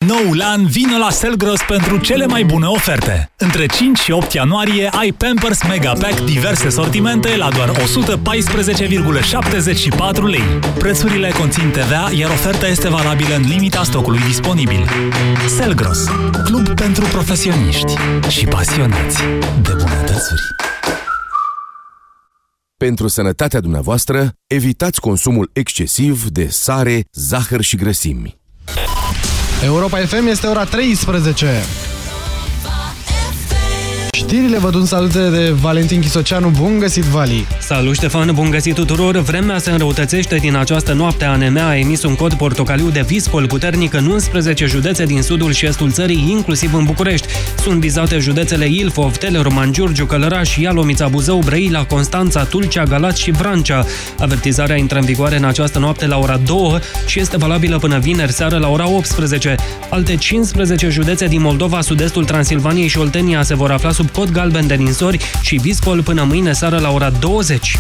noul an, vino la Selgros pentru cele mai bune oferte. Între 5 și 8 ianuarie ai Pampers Mega Pack diverse sortimente la doar 114,74 lei. Prețurile conțin TVA, iar oferta este valabilă în limita stocului disponibil. Selgros, club pentru profesioniști și pasionați de bunătățuri. Pentru sănătatea dumneavoastră, evitați consumul excesiv de sare, zahăr și grăsimi. Europa FM, este ora 13. Știrile vă duc salute de Valentin Chisoceanu. Bun găsit, Vali! Salut, Ștefan! Bun găsit tuturor! Vremea se înrăutățește din această noapte. ANMA a emis un cod portocaliu de viscol puternic în 11 județe din sudul și estul țării, inclusiv în București. Sunt vizate județele Ilfov, Teleorman, Giurgiu, Călăraș, Ialomița, Buzău, Brăila, Constanța, Tulcea, Galați și Vrancea. Avertizarea intră în vigoare în această noapte la ora 2 și este valabilă până vineri seară la ora 18. Alte 15 județe din Moldova, sud-estul Transilvaniei și Oltenia se vor afla sub cod galben de ninsori și viscol până mâine seară la ora 20.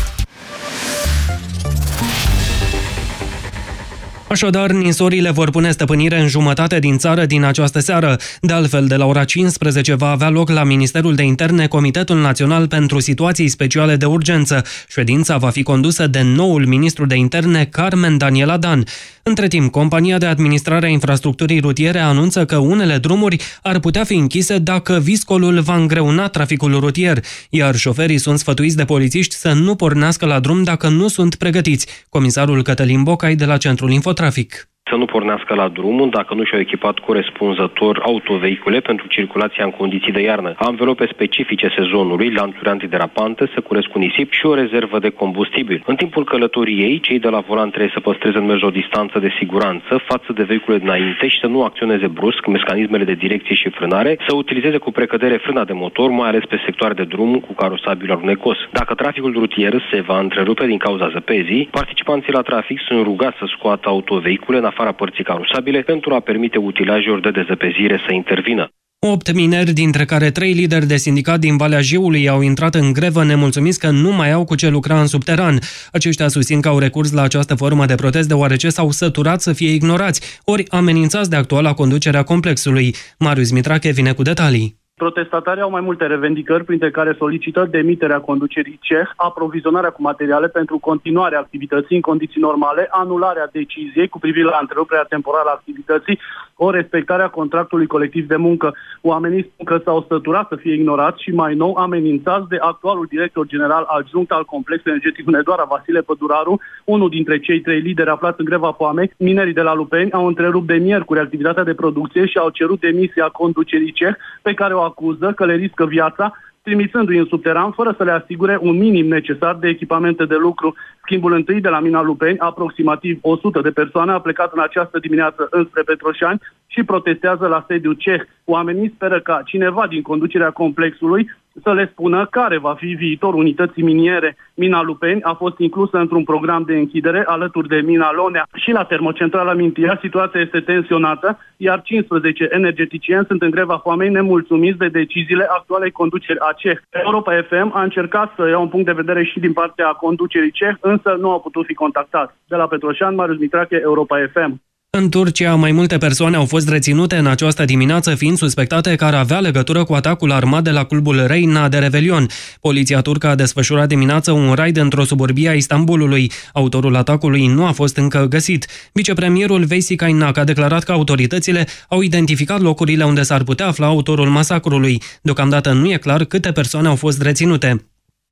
Așadar, ninsorile vor pune stăpânire în jumătate din țară din această seară. De altfel, de la ora 15 va avea loc la Ministerul de Interne Comitetul Național pentru Situații Speciale de Urgență. Ședința va fi condusă de noul ministru de Interne, Carmen Daniela Dan. Între timp, compania de administrare a infrastructurii rutiere anunță că unele drumuri ar putea fi închise dacă viscolul va îngreuna traficul rutier, iar șoferii sunt sfătuiți de polițiști să nu pornească la drum dacă nu sunt pregătiți. Comisarul Cătălin Bocai de la Centrul Infotrafic. Să nu pornească la drum dacă nu și-au echipat corespunzător autovehicule pentru circulația în condiții de iarnă, anvelope specifice sezonului, lanțuri antiderapante, să curesc cu nisip și o rezervă de combustibil. În timpul călătoriei, cei de la volan trebuie să păstreze în mers o distanță de siguranță față de vehicule dinainte și să nu acționeze brusc mecanismele de direcție și frânare, să utilizeze cu precădere frâna de motor, mai ales pe sectoare de drum cu carosabil alunecos. Dacă traficul rutier se va întrerupe din cauza zăpezii, participanții la trafic sunt rugați să scoată autovehicule în afara părții carosabile pentru a permite utilajelor de dezăpezire să intervină. 8 mineri, dintre care 3 lideri de sindicat din Valea Jiului, au intrat în grevă nemulțumiți că nu mai au cu ce lucra în subteran. Aceștia susțin că au recurs la această formă de protest deoarece s-au săturat să fie ignorați, ori amenințați de actuala conducerea complexului. Marius Mitrache vine cu detalii. Protestatarii au mai multe revendicări, printre care solicită demiterea conducerii CEH, aprovizionarea cu materiale pentru continuarea activității în condiții normale, anularea deciziei cu privire la întreruperea temporară a activității, o respectare a contractului colectiv de muncă. Oamenii spun că s-au săturat să fie ignorați și mai nou amenințați de actualul director general adjunct al complexului energetic Hunedoara, Vasile Păduraru, unul dintre cei 3 lideri aflați în greva foamei. Minerii de la Lupeni au întrerupt de miercuri activitatea de producție și au cerut demisia conducerii CEH, pe care o acuză că le riscă viața, trimițându-i în subteran fără să le asigure un minim necesar de echipamente de lucru. Schimbul întâi de la mina Lupeni, aproximativ 100 de persoane, a plecat în această dimineață înspre Petroșani și protestează la sediul CEH. Oamenii speră ca cineva din conducerea complexului să le spună care va fi viitorul unității miniere. Mina Lupeni a fost inclusă într-un program de închidere alături de mina Lonea și la termocentrala Mintia. Situația este tensionată, iar 15 energeticieni sunt în greva foamei nemulțumiți de deciziile actualei conduceri a CEH. Europa FM a încercat să ia un punct de vedere și din partea conducerii CEH, însă nu au putut fi contactați. De la Petroșani, Marius Mitrache, Europa FM. În Turcia, mai multe persoane au fost reținute în această dimineață, fiind suspectate că ar avea legătură cu atacul armat de la clubul Reina de Revelion. Poliția turcă a desfășurat dimineață un raid într-o suburbie a Istanbulului. Autorul atacului nu a fost încă găsit. Vicepremierul Veysi Kaynak a declarat că autoritățile au identificat locurile unde s-ar putea afla autorul masacrului. Deocamdată nu e clar câte persoane au fost reținute.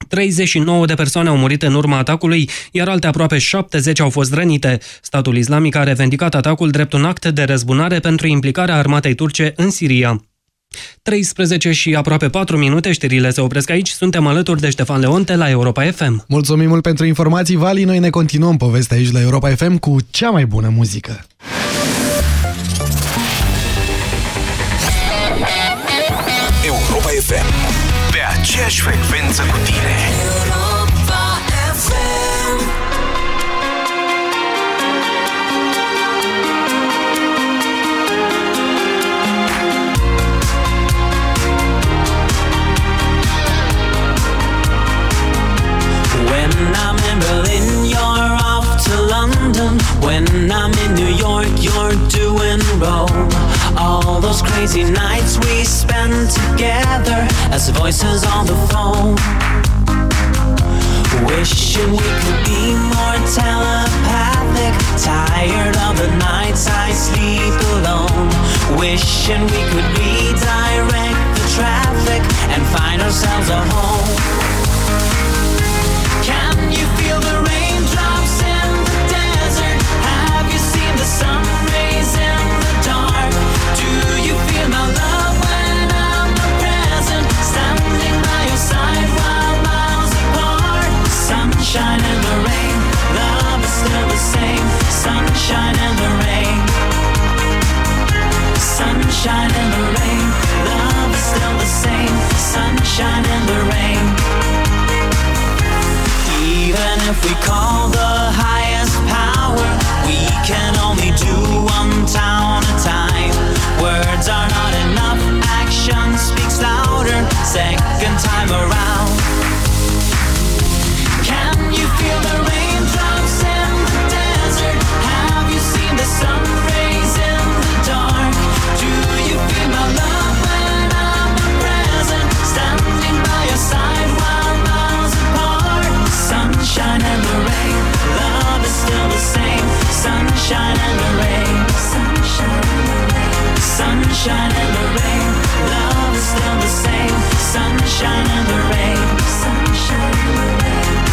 39 de persoane au murit în urma atacului, iar alte aproape 70 au fost rănite. Statul Islamic a revendicat atacul drept un act de răzbunare pentru implicarea armatei turce în Siria. 13 și aproape 4 minute, știrile se opresc aici. Suntem alături de Ștefan Leonte la Europa FM. Mulțumim mult pentru informații, Vali. Noi ne continuăm povestea aici la Europa FM cu cea mai bună muzică. Europa FM, pe aceeași frecvență cu tine. Europa FM. When I'm in Berlin, you're off to London. When I'm in New York, you're doing Rome. those crazy nights we spend together as voices on the phone. Wishing we could be more telepathic. Tired of the nights I sleep alone. Wishing we could redirect the traffic and find ourselves a home. Can you feel the raindrops in the desert? Have you seen the sun rays in the dark? Do you feel my love when I'm not present? Standing by your side while miles apart. Sunshine in the rain, love is still the same. Sunshine in the rain. Sunshine in the rain, love is still the same. Sunshine in the rain. Even if we call the highest power, we can only do one town at a time. Words are not enough, action speaks louder. Second time around. Can you feel the raindrops in the desert? Have you seen the sun rays in the dark? Do you feel my love when I'm not present? Standing by your side while miles apart. Sunshine and the rain, love is still the same. Sunshine and the rain, sunshine and the rain. Sunshine and the rain, love is still the same. Sunshine and the rain, sunshine and the rain.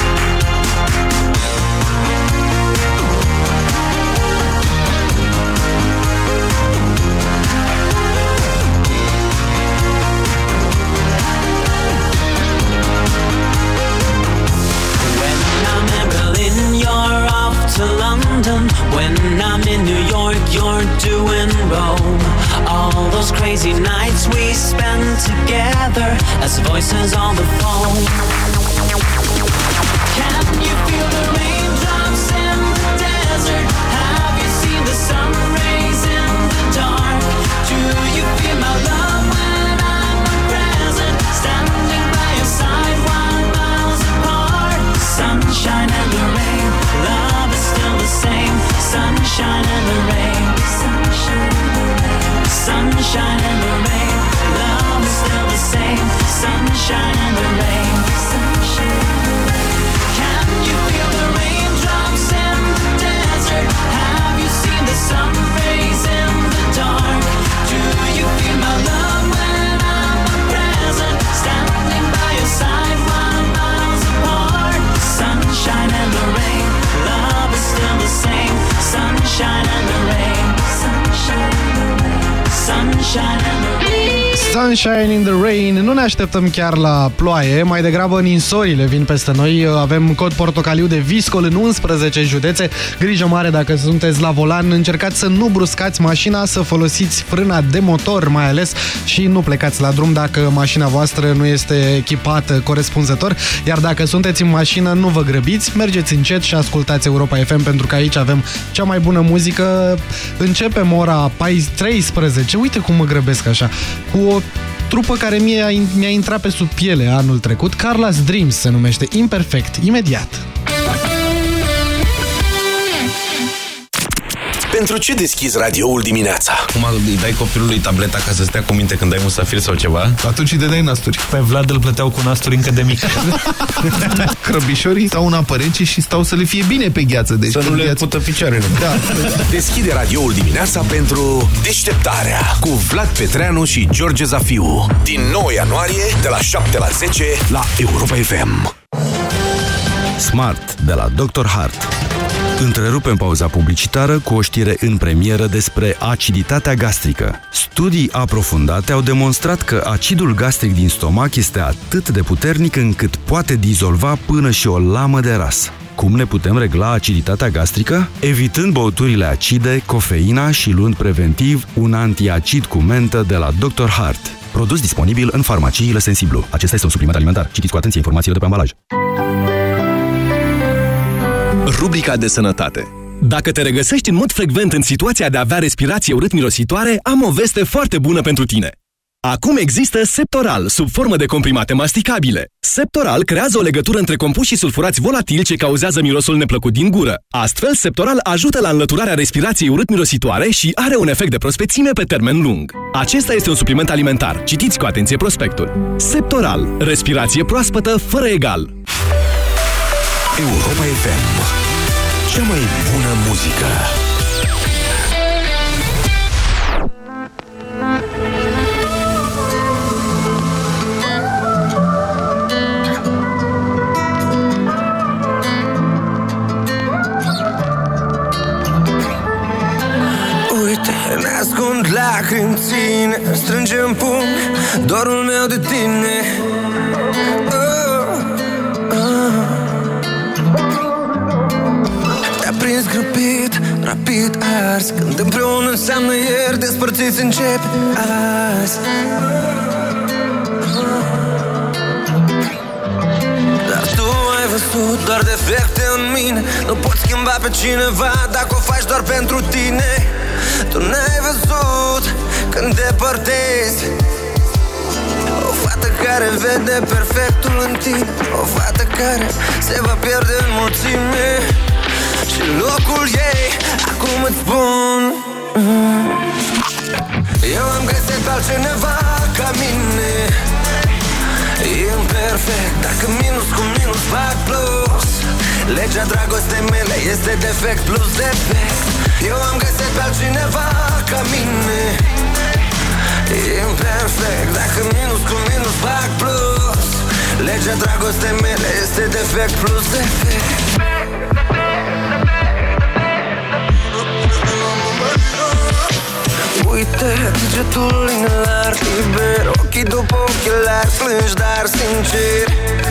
You're off to London. When I'm in New York, you're doing Rome. All those crazy nights we spend together as voices on the phone. Can you feel the raindrops in the desert? Have you seen the sun rays in the dark? Do you feel my love when I'm not present? Standing by your side while miles apart. Sunshine and the rain, love is still the same. Sunshine and the rain, sunshine and the rain. Sunshine and the rain, love is still the same. Sunshine and the rain, sunshine and the rain. Can you feel the raindrops in the desert? Have you seen the sun rays in the dark? Do you feel my love when I'm not present? Standing by your side while miles apart. Sunshine and the rain, love is still the same. Sunshine and the rain, sunshine and the rain. Sunshine and the rain. Sunshine in the Rain. Nu ne așteptăm chiar la ploaie, mai degrabă ninsorile vin peste noi. Avem cod portocaliu de viscol în 11 județe. Grijă mare dacă sunteți la volan, încercați să nu bruscați mașina, să folosiți frâna de motor mai ales și nu plecați la drum dacă mașina voastră nu este echipată corespunzător. Iar dacă sunteți în mașină, nu vă grăbiți, mergeți încet și ascultați Europa FM, pentru că aici avem cea mai bună muzică. Începem ora 13. Uite cum mă grăbesc așa, cu o trupă care mi-a intrat pe sub piele anul trecut. Carla's Dreams se numește. Imperfect. Imediat. Pentru ce deschizi radioul dimineața? Cum îi dai copilului tableta ca să stea cu minte când ai musafir sau ceva? Atunci îi dai nasturi. Pe Vlad îl plăteau cu nasturi încă de mic. Crăbișorii stau în apă rece și stau să le fie bine pe gheață. Deci să nu le pută picioarele. Da. Deschide radioul dimineața pentru Deșteptarea cu Vlad Petreanu și George Zafiu. Din 9 ianuarie, de la 7 la 10, la Europa FM. Smart, de la Dr. Hart. Întrerupem pauza publicitară cu o știre în premieră despre aciditatea gastrică. Studii aprofundate au demonstrat că acidul gastric din stomac este atât de puternic încât poate dizolva până și o lamă de ras. Cum ne putem regla aciditatea gastrică? Evitând băuturile acide, cofeina și luând preventiv un antiacid cu mentă de la Dr. Hart. Produs disponibil în farmaciile Sensiblu. Acesta este un supliment alimentar. Citiți cu atenție informațiile de pe ambalaj. Rubrica de sănătate. Dacă te regăsești în mod frecvent în situația de a avea respirație urât-mirositoare, am o veste foarte bună pentru tine. Acum există Septoral, sub formă de comprimate masticabile. Septoral creează o legătură între compușii sulfurați volatili ce cauzează mirosul neplăcut din gură. Astfel, Septoral ajută la înlăturarea respirației urât-mirositoare și are un efect de prospețime pe termen lung. Acesta este un supliment alimentar. Citiți cu atenție prospectul. Septoral. Respirație proaspătă fără egal. Europa FM. Cea mai bună muzică. Ne ascund lacrimi în ține, strângem pumni dorul meu de tine. Te-a prins grăbit, rapid ars, când împreună înseamnă ieri, despărțiți începe azi. Dar tu ai văzut doar defecte în mine. Nu poți schimba pe cineva dacă o faci doar pentru tine. Tu n-ai văzut când depărtezi o fată care vede perfectul în tine, o fată care se va pierde în mulțime. Și locul ei, acum îți spun, eu am găsit pe altcineva ca mine. Imperfect, dacă minus cu minus fac plus. Legea dragostei mele este defect plus defect. Eu am găsit pe altcineva ca mine. Imperfect, dacă minus cu minus fac plus. Legea dragostei mele este defect plus defect. Uite, degetul inelar, liber, ochii după ochelari, plângi, dar sincer.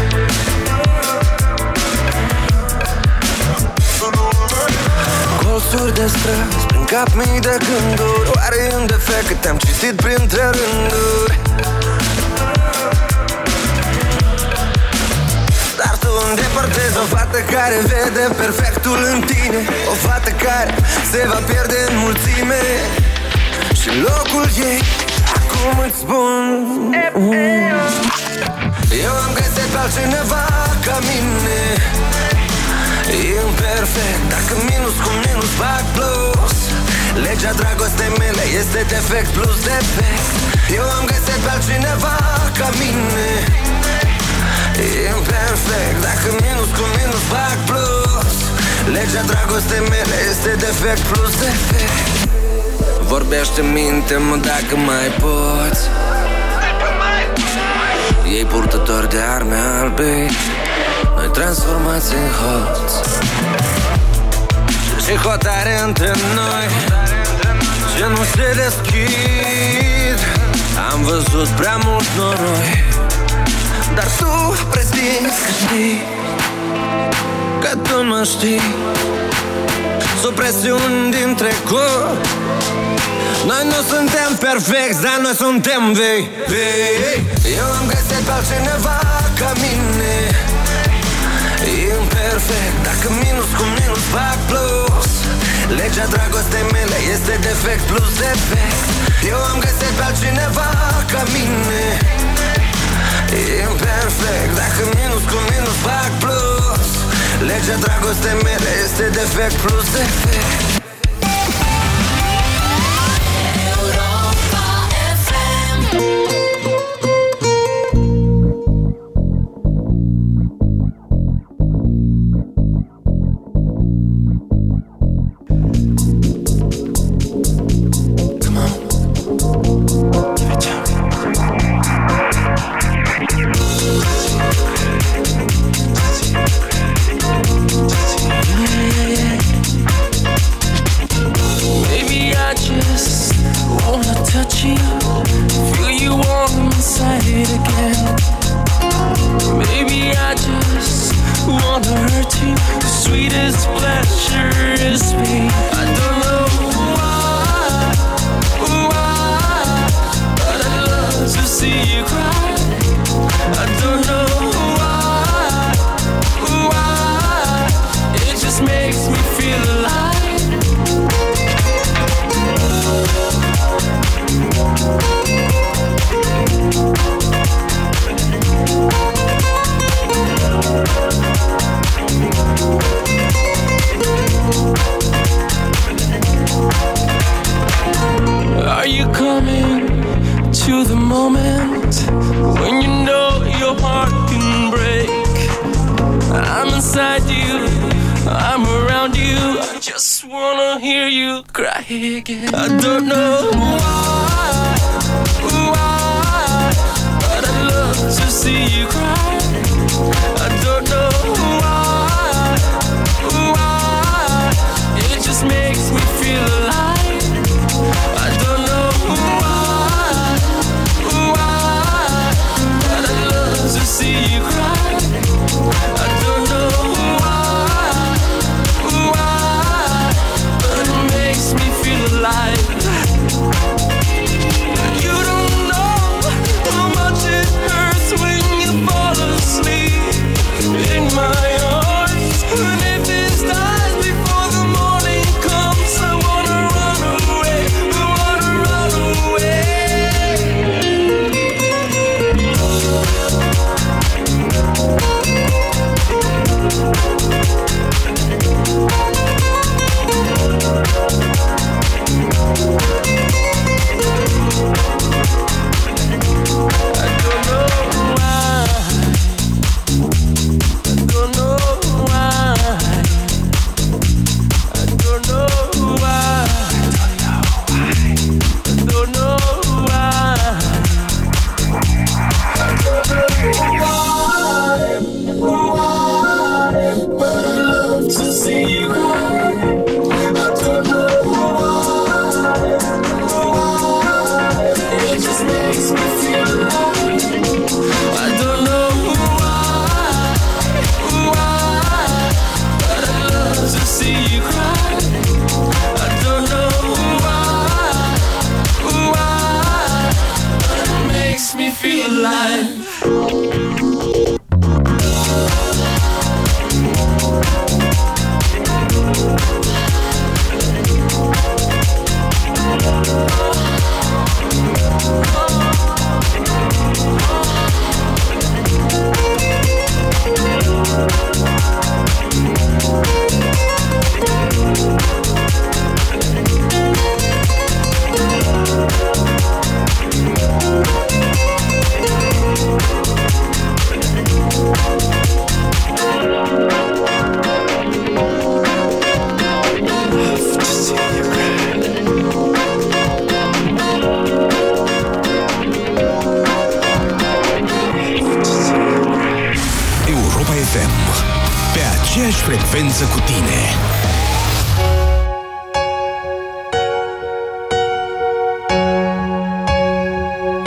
Colțuri de străzi, prin cap mii de gânduri. Oare e un defect că te-am citit printre rânduri? Dar tu îndepărtezi o fată care vede perfectul în tine, o fată care se va pierde în mulțime. Și locul ei, acum îți spun, eu am găsit pe altcineva ca mine. Imperfect, dacă minus cu minus fac plus. Legea dragostei mele este defect plus defect. Eu am găsit pe altcineva ca mine. Imperfect, dacă minus cu minus fac plus. Legea dragostei mele este defect plus defect. Vorbește, minte-mă dacă mai poți. Ei purtători de arme albe, noi transformați în hoți. Și hotare între noi ce nu se deschid. Am văzut prea mult noroi, dar tu prezinți că știi, că tu mă știi. Supresiuni din trecut. Noi nu suntem perfecți, dar noi suntem vei. Eu am găsit pe altcineva ca mine. Imperfect, dacă minus cu minus fac plus. Legea dragostei mele este defect plus defect. Eu am găsit pe altcineva ca mine. Imperfect, dacă minus cu minus fac plus. Legea dragostei mele este defect plus defect. to the moment when you know your heart can break. I'm inside you, I'm around you. I just wanna hear you cry again. I don't know why, but I love to see you cry. I don't know why, it just makes me feel alive. I don't know why, but I love to see you cry. I don't know why, but it makes me feel alive. You don't know how much it hurts when you fall asleep in my arms. And if this dies before the morning comes, I wanna run away, I wanna run away. Europa FM, pe aceeași frecvență cu tine.